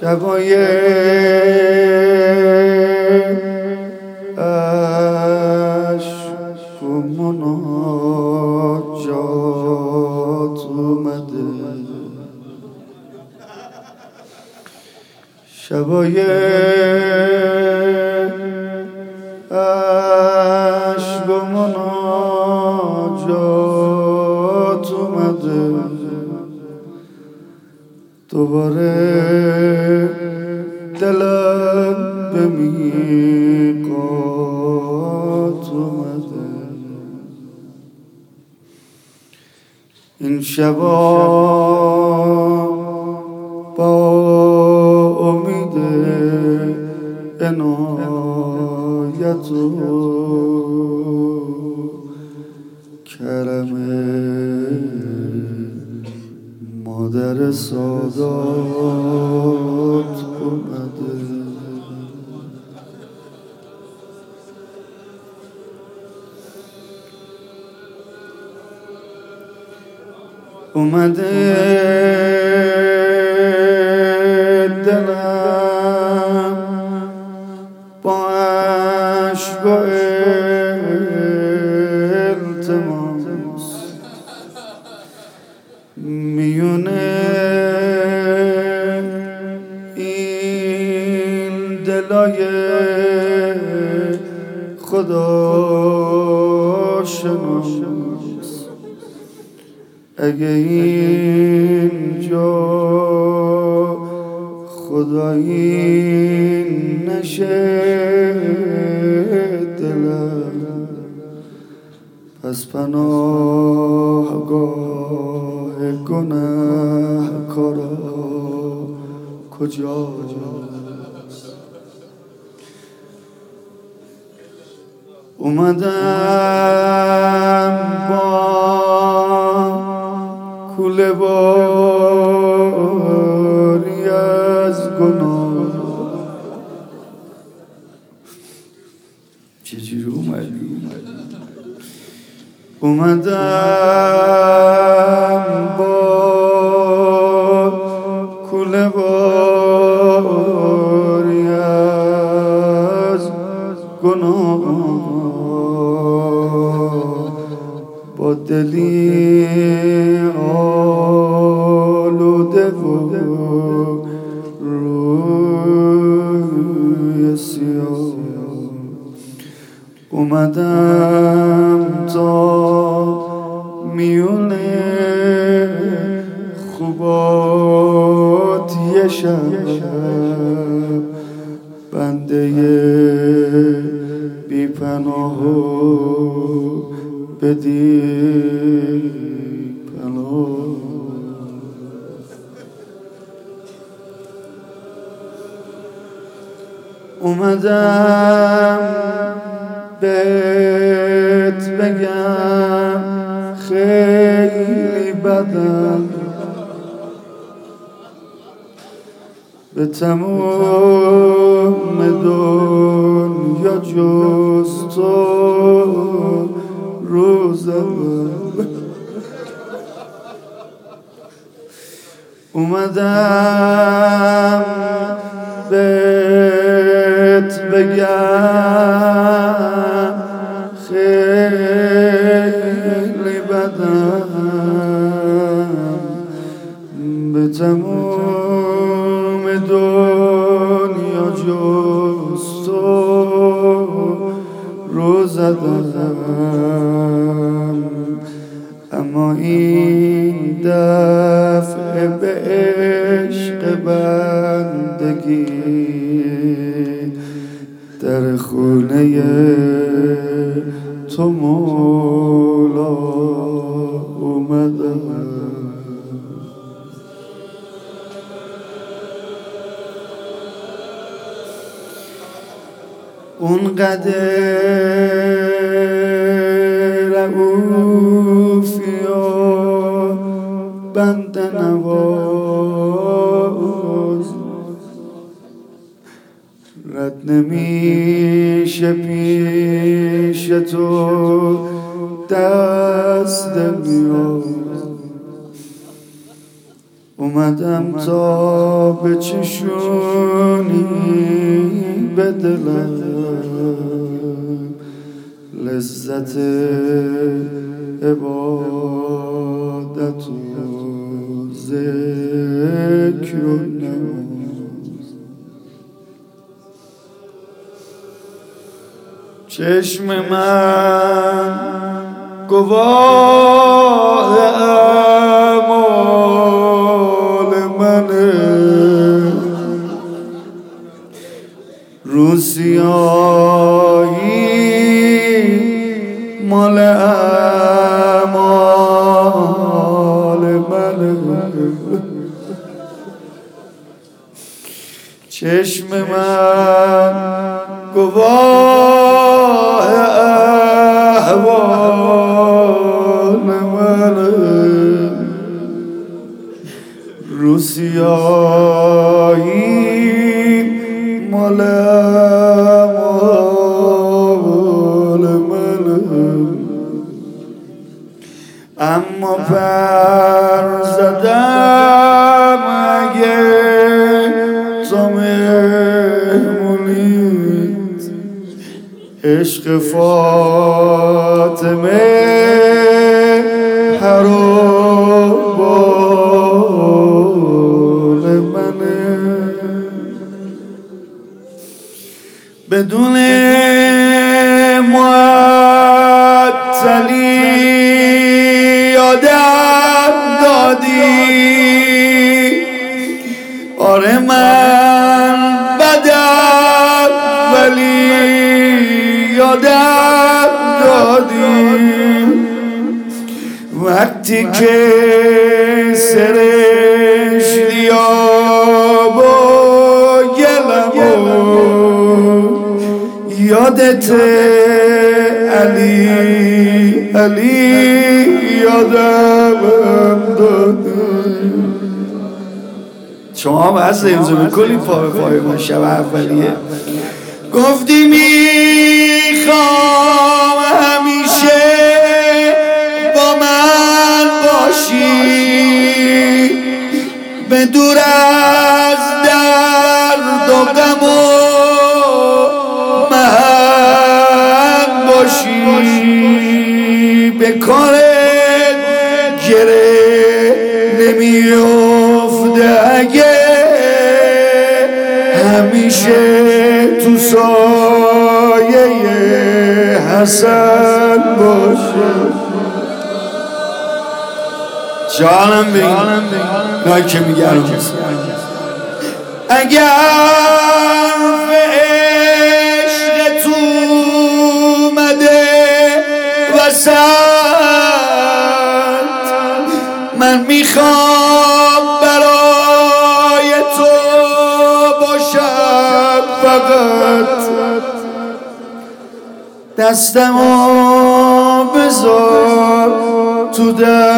شبای عشق و مناجات اومده، شبای عشق و مناجات اومده، دوباره دلم به میقات اومده. این شبا با امید عنایت و کرم مادر سادات اومده دلم با عشق و التماس میونه این دلای خدا شناس، اگه اینجا خدایی نشه دلم، پس پناهگاه گنهکارا کجاست؟ اومدم با کوله باری از گناه، چجوری اومدی؟ اومدم با کوله باری از گناه، با دلی آلوده و روی سیاه، اومدم تا میونه خوبات یه شب بنده بی پناه بدی پناه. اومدم بهت بگم خیلی بدم، به تمام دنیا جز تو روزم، اومدم بهت بگم خیلی بدم، به تمام دنیا جز تو رو زدم، اما این دفعه به عشق بندگی در خونه تو مولا اومدم. اونقدر رئوفی و بنده نواز، رد نمیشه پیش تو دست نیاز، اومدم تا به چشونی بدلم لذت عبادت و ذکر و نماز. چشم من گواه اعمال منه، روسیایی مال اعمال منه. چشم من گواه احوال منه، روسیایی مال احوال منه. اما پر زدم اگه تو مهمونیت، عشق فاطمه هر بال منه. بدون معطلی یادم دادی، آره من بدم ولی یادم دادی. وقتی که سرشت دیاب و گلم یادت علی علی یادم دادی. شما هم هست امضا بکنید پا به پای من شب اولیه. گفتی میخوام همیشه با من باشی، به دور از درد و غم و محن باشی، به کارت گره نمیافته اگه همیشه تو سایه حسن باشه. جانم بین نایی که میگرم اگر به عشق تو اومده وسط، من میخوام برای تو باشم فقط. دستمو بذار تو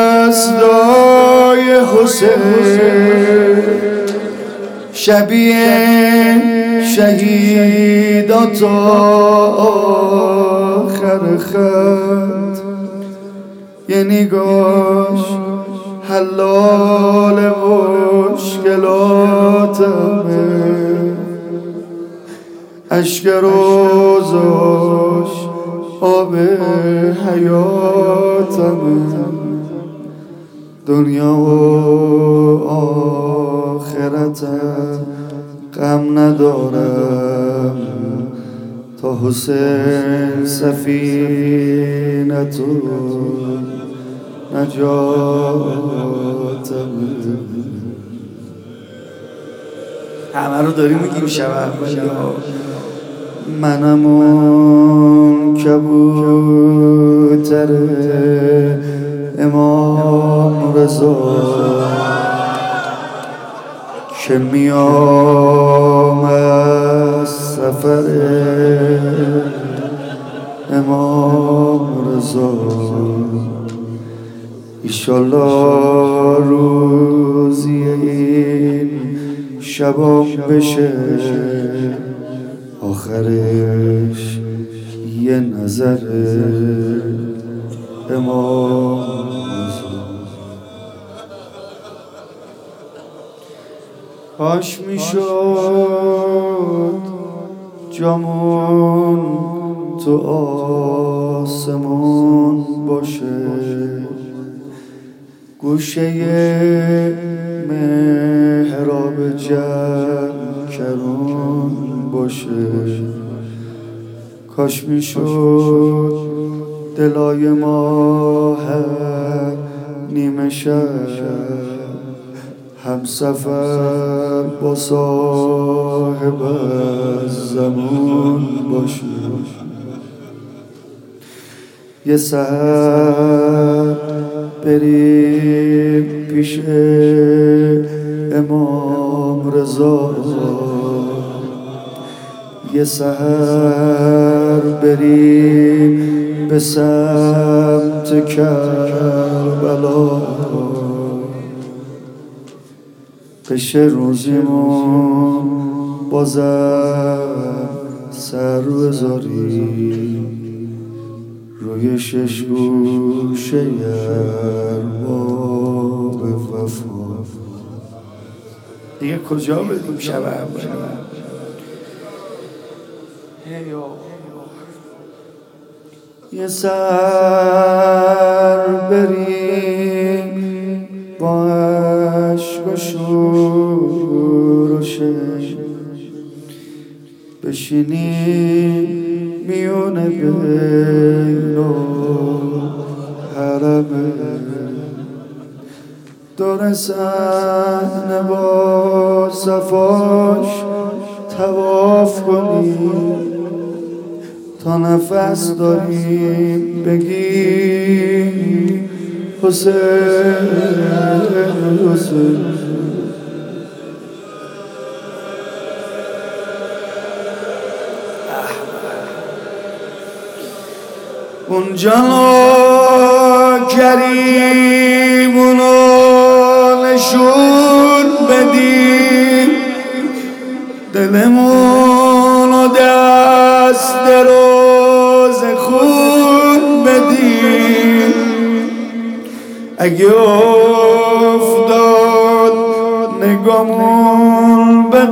دستای حسین، شبیه شهیدا تا آخر خط. یه نگاش حلال مشکلاتمه، اشک روزاش آب حیاتمه. دنیا و آخرتم غم ندارم تا حسین سفینت و نجاتمه. همه رو داریم میگیم شب اولی ها. منم اون کبوتر امام رضا که میام از سفر امام رضا. ایشالله روزی این شبام بشه آخرش یه نظر امام رضا. کاش میشد جامون تو آسمون باشه، گوشه محراب جمکرون باشه. کاش میشد دلای ما هر نیمه شب هم سفر با صاحب زمان باشه. یه سحر بریم پیش امام رضا، یه سحر بریم به سمت کربلا، بشه روزیمون بازم سر بذاریم روی شش گوشه ارباب وفا. دیگه کجا بدیم شب اول؟ یه سر بریم با عشق و شور و شش، بشینیم میونه بین و حرمه، دور صحنه با صفاش طواف کنیم، تا نفس داریم بگیم حسین حسین. اونجا کریمونو نشون بدیم، دلمونو دست دراز خون بدیم، اگه افتاد نگامون به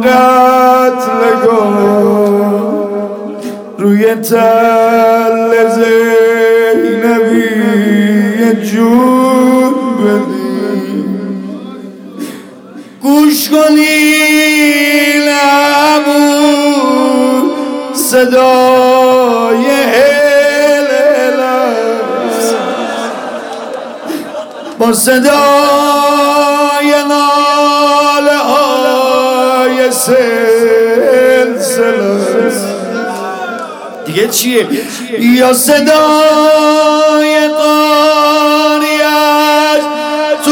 قتلگاه، روی تل زینبی یه جون بدیم، گوش کنی لبون صدای هللست با صدای ناله های سلسلست. دیگه چیه؟ یا صدای قاریش تو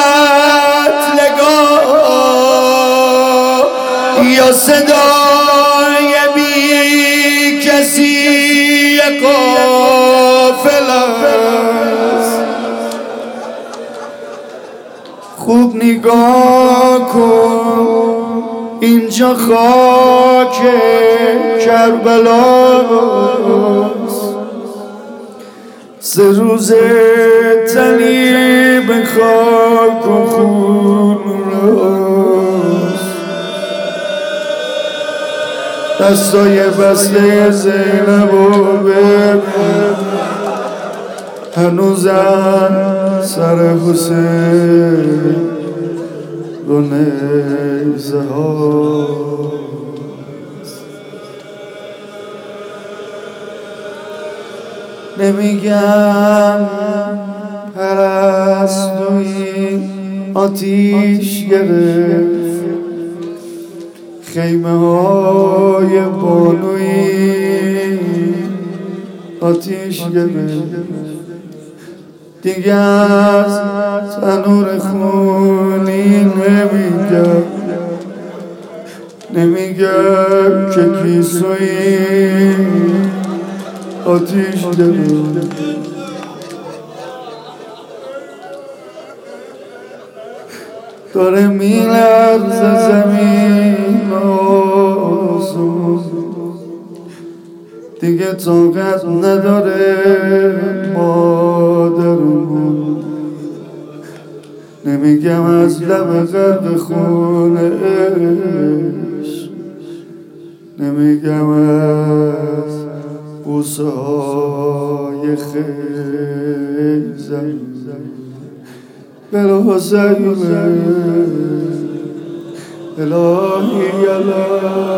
قتلگاه، یا صدای بی کسی قافلست. خوب نگاه کن اینجا خاک کربلاست، 3 روز تنی به خاک و خون راست، دستای بسته زینب و ببین هنوزم سر حسین رو نیزه ها. نمیگم پرستویی آتیش گرفت، خیمه های بانویی آتیش گرفت، دیگه از تنور خونی نمیگم که کیسویی آتیش گرفت. داره میلرزه زمین و آسمون، دیگه طاقت نداره مادرمون، نمیگم از لب غرق خونه عشق، نمیگم از بوسه های خیزم بلا حسین الهی الهی